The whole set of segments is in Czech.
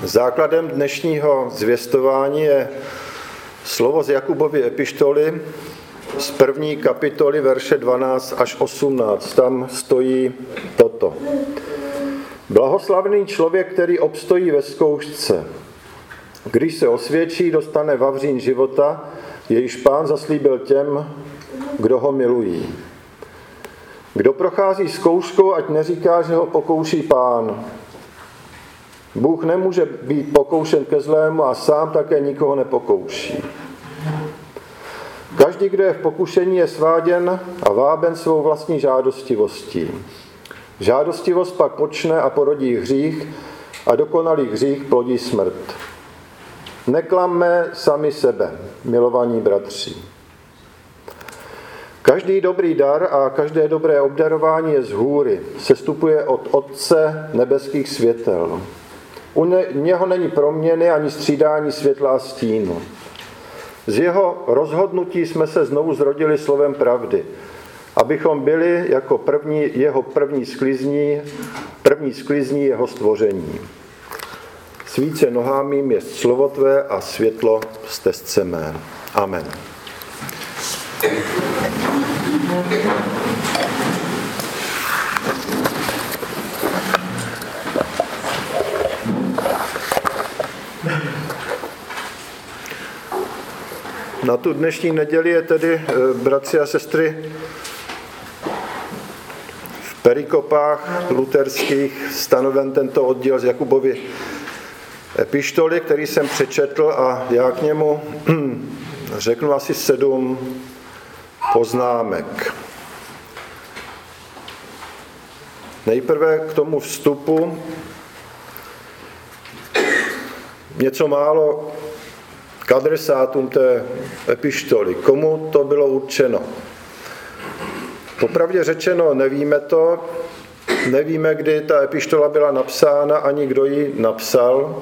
Základem dnešního zvěstování je slovo z Jakubovy epištoly z 1. kapitoly verše 12 až 18. Tam stojí toto. Blahoslavný člověk, který obstojí ve zkoušce. Když se osvědčí, dostane vavřín života, jejíž Pán zaslíbil těm, kdo ho milují. Kdo prochází zkouškou, ať neříká, že ho pokouší Pán. Bůh nemůže být pokoušen ke zlému a sám také nikoho nepokouší. Každý, kdo je v pokušení, je sváděn a váben svou vlastní žádostivostí. Žádostivost pak počne a porodí hřích a dokonalý hřích plodí smrt. Neklamme sami sebe, milovaní bratři. Každý dobrý dar a každé dobré obdarování je z hůry, sestupuje od Otce nebeských světel. U něho není proměny ani střídání světla a stínu. Z jeho rozhodnutí jsme se znovu zrodili slovem pravdy, abychom byli jako jeho první sklizní jeho stvoření. Svíce nohám mým je slovo tvé a světlo stezce mé. Amen. Na tu dnešní neděli je tedy, bratři a sestry, v perikopách luterských stanoven tento oddíl z Jakubovy epištoly, který jsem přečetl, a já k němu řeknu asi 7 poznámek. Nejprve k tomu vstupu něco málo k adresátům té epištoly. Komu to bylo určeno? Popravdě řečeno, nevíme to. Nevíme, kdy ta epištola byla napsána, ani kdo ji napsal.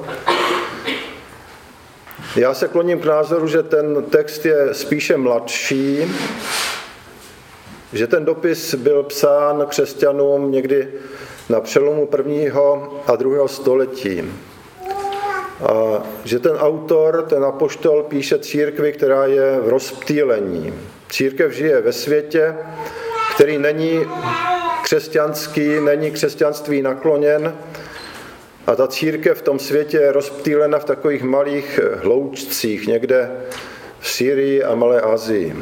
Já se kloním k názoru, že ten text je spíše mladší, že ten dopis byl psán křesťanům někdy na přelomu 1. a 2. století. A že ten autor, ten apoštol, píše církvi, která je v rozptýlení. Církev žije ve světě, který není křesťanský, není křesťanství nakloněn, a ta církev v tom světě je rozptýlena v takových malých hloučcích, někde v Syrii a Malé Asii.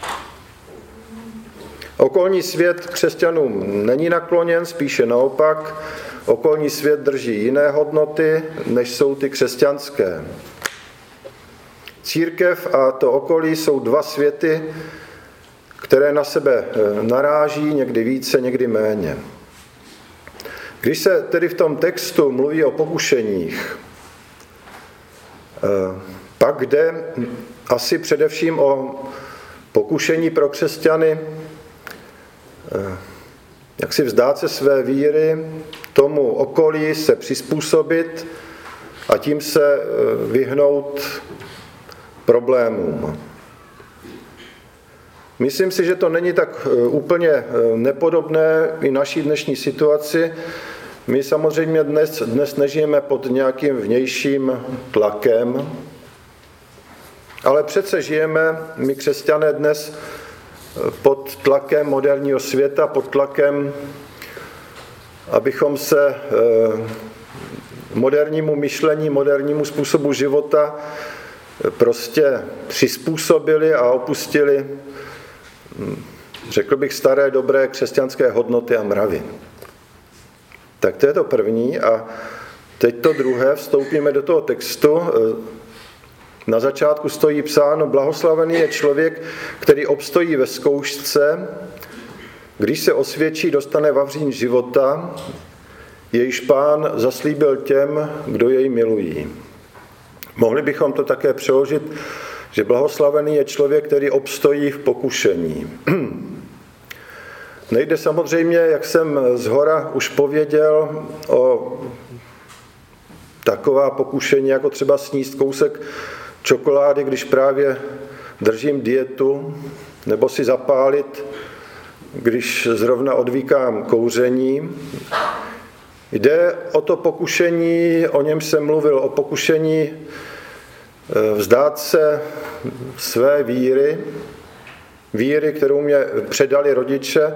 Okolní svět křesťanům není nakloněn, spíše naopak. Okolní svět drží jiné hodnoty, než jsou ty křesťanské. Církev a to okolí jsou 2 světy, které na sebe naráží, někdy více, někdy méně. Když se tedy v tom textu mluví o pokušeních, pak jde asi především o pokušení pro křesťany, jak si vzdát se své víry, tomu okolí se přizpůsobit a tím se vyhnout problémům. Myslím si, že to není tak úplně nepodobné i naší dnešní situaci. My samozřejmě dnes nežijeme pod nějakým vnějším tlakem, ale přece žijeme, my křesťané, dnes pod tlakem moderního světa, pod tlakem, abychom se modernímu myšlení, modernímu způsobu života prostě přizpůsobili a opustili, řekl bych, staré, dobré křesťanské hodnoty a mravy. Tak to je to první a teď to druhé, vstoupíme do toho textu. Na začátku stojí psáno: blahoslavený je člověk, který obstojí ve zkoušce, když se osvědčí, dostane vavřín života, jejíž Pán zaslíbil těm, kdo jej milují. Mohli bychom to také přeložit, že blahoslavený je člověk, který obstojí v pokušení. Nejde samozřejmě, jak jsem zhora už pověděl, o taková pokušení, jako třeba sníst kousek čokolády, když právě držím dietu, nebo si zapálit, když zrovna odvykám kouření. Jde o to pokušení, o něm jsem mluvil, o pokušení vzdát se své víry, kterou mě předali rodiče,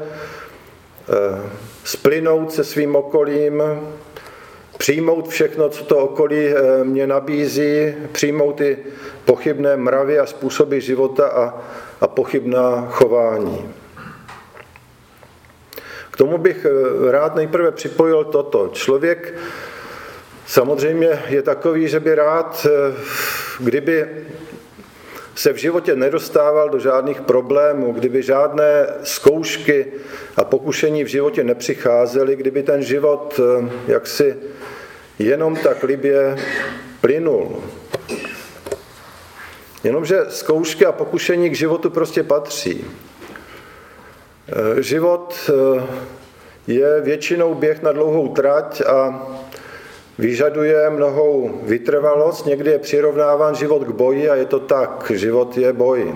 splynout se svým okolím, přijmout všechno, co to okolí mě nabízí, přijmout ty pochybné mravy a způsoby života a pochybná chování. K tomu bych rád nejprve připojil toto. Člověk samozřejmě je takový, že by rád, kdyby se v životě nedostával do žádných problémů, kdyby žádné zkoušky a pokušení v životě nepřicházely, kdyby ten život jaksi jenom tak libě plynul. Jenomže zkoušky a pokušení k životu prostě patří. Život je většinou běh na dlouhou trať a vyžaduje mnohou vytrvalost. Někdy je přirovnáván život k boji a je to tak. Život je boj.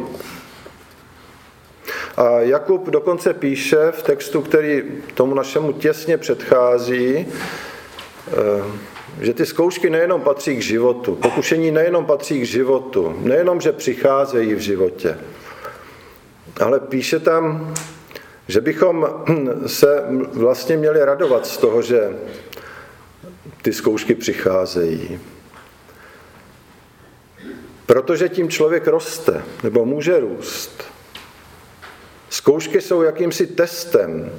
A Jakub dokonce píše v textu, který tomu našemu těsně předchází, že ty zkoušky nejenom patří k životu, pokušení nejenom patří k životu, nejenom, že přicházejí v životě, ale píše tam, že bychom se vlastně měli radovat z toho, že ty zkoušky přicházejí. Protože tím člověk roste, nebo může růst. Zkoušky jsou jakýmsi testem.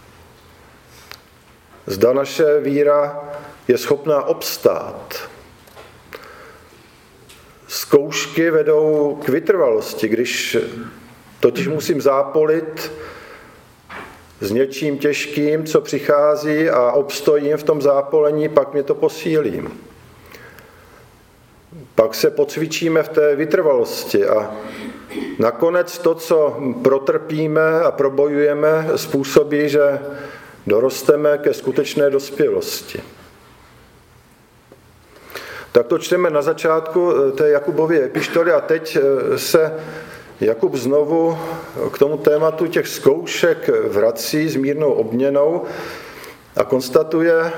Zda naše víra je schopná obstát. Zkoušky vedou k vytrvalosti, když totiž musím zápolit s něčím těžkým, co přichází a obstojím v tom zápolení, pak mě to posílí. Pak se pocvičíme v té vytrvalosti a nakonec to, co protrpíme a probojujeme, způsobí, že dorosteme ke skutečné dospělosti. Tak to čteme na začátku té Jakubovy epištoly a teď se Jakub znovu k tomu tématu těch zkoušek vrací s mírnou obměnou a konstatuje,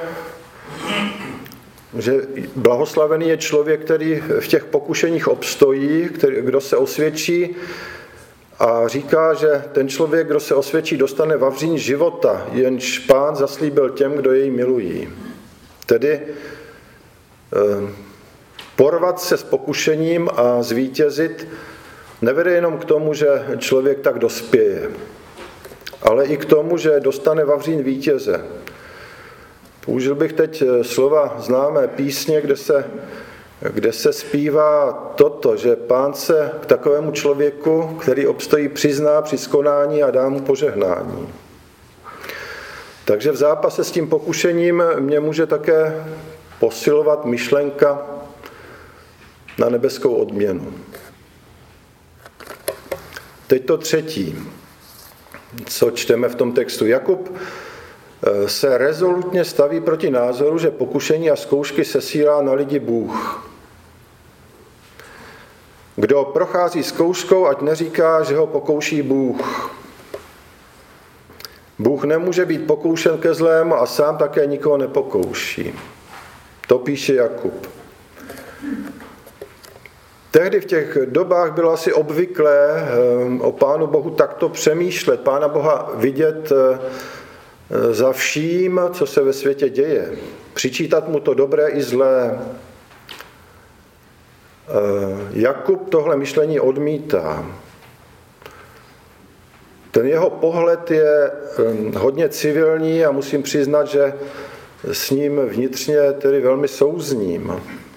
že blahoslavený je člověk, který v těch pokušeních obstojí, kdo se osvědčí a říká, že ten člověk, kdo se osvědčí, dostane vavřín života, jenž Pán zaslíbil těm, kdo jej milují. Tedy porvat se s pokušením a zvítězit nevede jenom k tomu, že člověk tak dospěje, ale i k tomu, že dostane vavřín vítěze. Použil bych teď slova známé písně, kde se zpívá toto, že Pán se k takovému člověku, který obstojí, přizná při skonání a dá mu požehnání. Takže v zápase s tím pokušením mě může také posilovat myšlenka na nebeskou odměnu. Teď to třetí, co čteme v tom textu. Jakub se rezolutně staví proti názoru, že pokušení a zkoušky sesílá na lidi Bůh. Kdo prochází zkouškou, ať neříká, že ho pokouší Bůh. Bůh nemůže být pokoušen ke zlému a sám také nikoho nepokouší. To píše Jakub. Tehdy v těch dobách bylo asi obvyklé o Pánu Bohu takto přemýšlet, Pána Boha vidět za vším, co se ve světě děje. Přičítat mu to dobré i zlé. Jakub tohle myšlení odmítá. Ten jeho pohled je hodně civilní a musím přiznat, že s ním vnitřně tedy velmi souzním.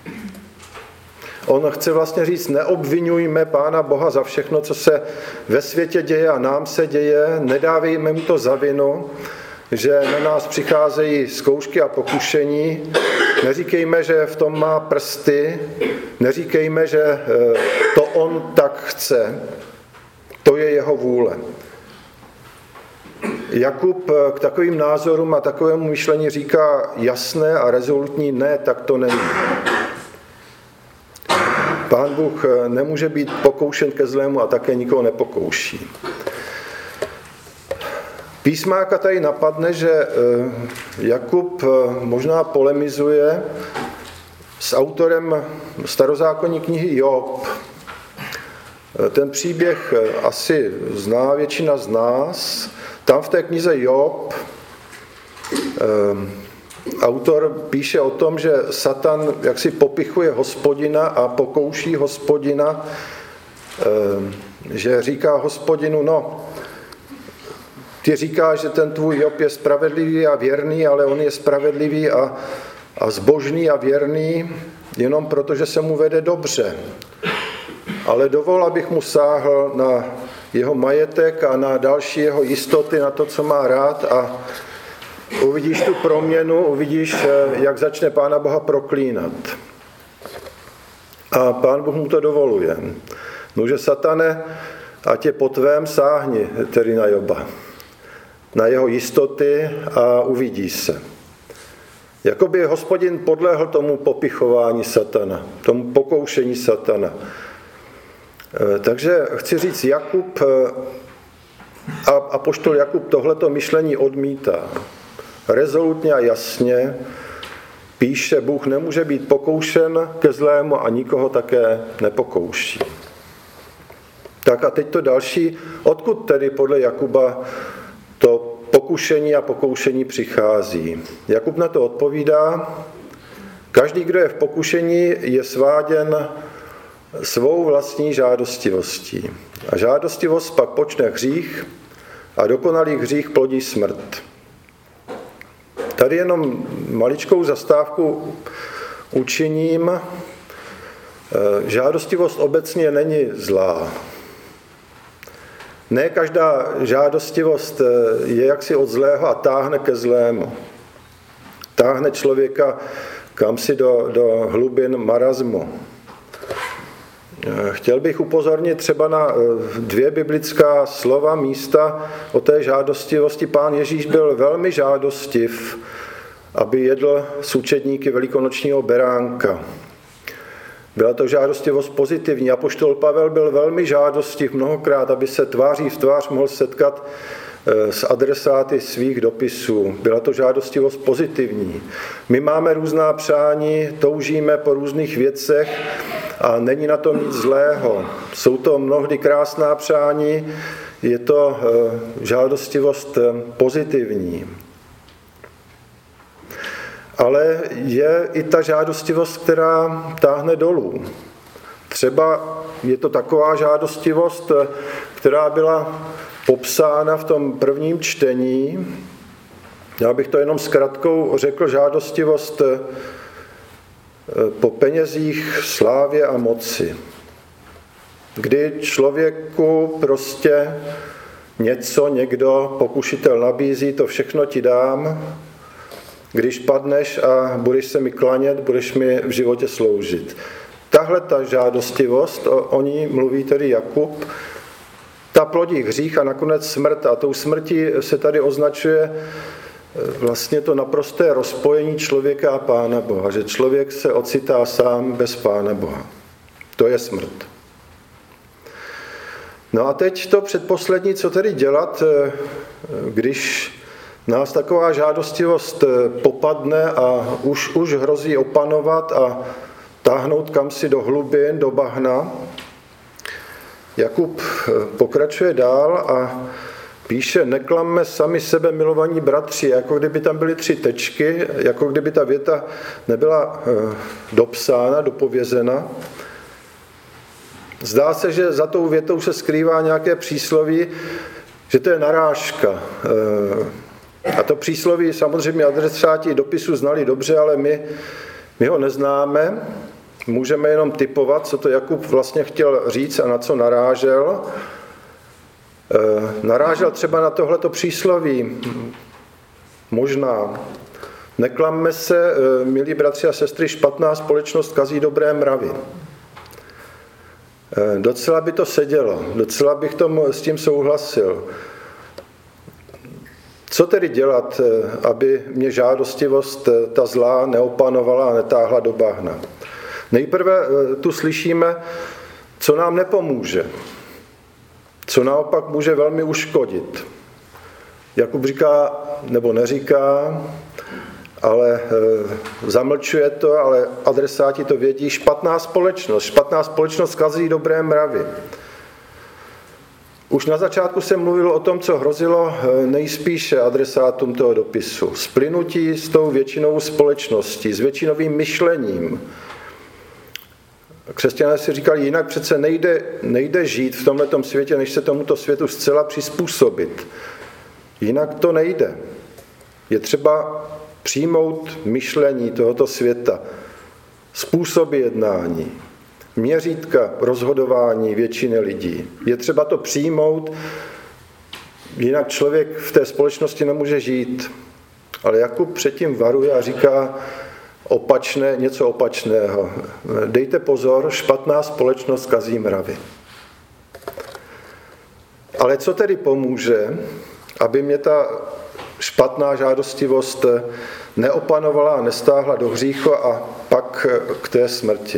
On chce vlastně říct, neobvinujme Pána Boha za všechno, co se ve světě děje a nám se děje, nedávejme mu to za vinu, že na nás přicházejí zkoušky a pokušení. Neříkejme, že v tom má prsty, neříkejme, že to on tak chce, to je jeho vůle. Jakub k takovým názorům a takovému myšlení říká jasné a rezolutní ne, tak to není. Pán Bůh nemůže být pokoušen ke zlému a také nikoho nepokouší. Písmáka tady napadne, že Jakub možná polemizuje s autorem starozákonní knihy Job. Ten příběh asi zná většina z nás. Tam v té knize Job autor píše o tom, že Satan jaksi popichuje Hospodina a pokouší Hospodina, že říká Hospodinu, no, ty říkáš, že ten tvůj Job je spravedlivý a věrný, ale on je spravedlivý a zbožný a věrný jenom proto, že se mu vede dobře. Ale dovol, abych mu sáhl na jeho majetek a na další jeho jistoty, na to, co má rád, a uvidíš tu proměnu, uvidíš, jak začne Pána Boha proklínat. A Pán Bůh mu to dovoluje. Nože Satane, ať je po tvém, sáhni tedy na Joba, na jeho jistoty a uvidí se. Jakoby Hospodin podlehl tomu popichování Satana, tomu pokoušení Satana. Takže chci říct, Jakub a apoštol Jakub tohleto myšlení odmítá. Rezolutně a jasně píše, Bůh nemůže být pokoušen ke zlému a nikoho také nepokouší. Tak a teď to další, odkud tedy podle Jakuba to pokušení a pokoušení přichází. Jakub na to odpovídá, každý, kdo je v pokušení, je sváděn svou vlastní žádostivostí. A žádostivost pak počne hřích a dokonalý hřích plodí smrt. Tady jenom maličkou zastávku učiním. Žádostivost obecně není zlá. Ne každá žádostivost je jaksi od zlého a táhne ke zlému. Táhne člověka kamsi do hlubin marazmu. Chtěl bych upozornit třeba na 2 biblická slova, místa o té žádostivosti. Pán Ježíš byl velmi žádostiv, aby jedl s učedníky velikonočního beránka. Byla to žádostivost pozitivní. Apoštol Pavel byl velmi žádostiv mnohokrát, aby se tváří v tvář mohl setkat s adresáty svých dopisů. Byla to žádostivost pozitivní. My máme různá přání, toužíme po různých věcech a není na tom nic zlého. Jsou to mnohdy krásná přání, je to žádostivost pozitivní. Ale je i ta žádostivost, která táhne dolů. Třeba je to taková žádostivost, která byla popsána v tom prvním čtení. Já bych to jenom zkratkou řekl, žádostivost po penězích, slávě a moci. Kdy člověku prostě něco, někdo, pokušitel nabízí, to všechno ti dám, když padneš a budeš se mi klanět, budeš mi v životě sloužit. Tahle ta žádostivost, o ní mluví tedy Jakub, ta plodí hřích a nakonec smrt. A tou smrtí se tady označuje vlastně to naprosté rozpojení člověka a Pána Boha, že člověk se ocitá sám bez Pána Boha. To je smrt. No a teď to předposlední, co tedy dělat, když nás taková žádostivost popadne a už hrozí opanovat a táhnout kamsi do hlubin, do bahna. Jakub pokračuje dál a píše, neklamme sami sebe, milovaní bratři, jako kdyby tam byly 3 tečky, jako kdyby ta věta nebyla dopsána, dopovězena. Zdá se, že za tou větou se skrývá nějaké přísloví, že to je narážka. A to přísloví samozřejmě adresáti dopisu znali dobře, ale my ho neznáme. Můžeme jenom tipovat, co to Jakub vlastně chtěl říct a na co narážel. Narážel třeba na tohleto přísloví. Možná. Neklamme se, milí bratři a sestry, špatná společnost kazí dobré mravy. Docela by to sedělo, docela bych s tím souhlasil. Co tedy dělat, aby mě žádostivost ta zlá neopanovala a netáhla do bahna? Nejprve tu slyšíme, co nám nepomůže, co naopak může velmi uškodit. Jakub říká, nebo neříká, ale zamlčuje to, ale adresáti to vědí, špatná společnost kazí dobré mravy. Už na začátku jsem mluvil o tom, co hrozilo nejspíše adresátům toho dopisu. Splynutí s tou většinovou společností, s většinovým myšlením. Křesťané si říkali, jinak přece nejde žít v tomhletom světě, než se tomuto světu zcela přizpůsobit. Jinak to nejde. Je třeba přijmout myšlení tohoto světa, způsoby jednání, měřítka rozhodování většiny lidí. Je třeba to přijmout, jinak člověk v té společnosti nemůže žít. Ale Jakub předtím varuje a říká něco opačného. Dejte pozor, špatná společnost kazí mravy. Ale co tedy pomůže, aby mě ta špatná žádostivost neopanovala a nestáhla do hříchu a pak k té smrti?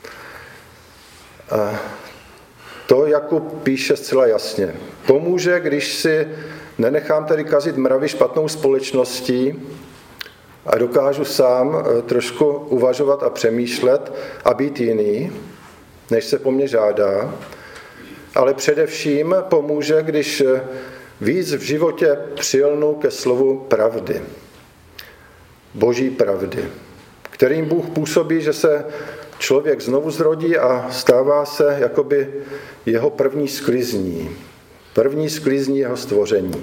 A to Jakub píše zcela jasně. Pomůže, když si nenechám tedy kazit mravy špatnou společností a dokážu sám trošku uvažovat a přemýšlet a být jiný, než se po mně žádá. Ale především pomůže, když víc v životě přilnu ke slovu pravdy. Boží pravdy, kterým Bůh působí, že se člověk znovu zrodí a stává se jakoby jeho první sklizní jeho stvoření.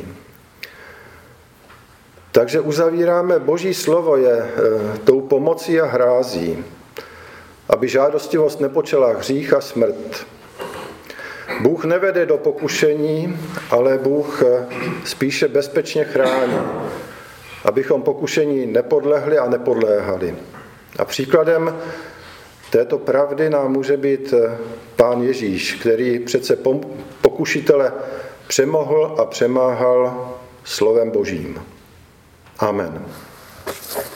Takže uzavíráme, Boží slovo je tou pomocí a hrází, aby žádostivost nepočala hřích a smrt. Bůh nevede do pokušení, ale Bůh spíše bezpečně chrání, abychom pokušení nepodlehli a nepodléhali. A příkladem této pravdy nám může být Pán Ježíš, který přece pokušitele přemohl a přemáhal slovem Božím. Amen.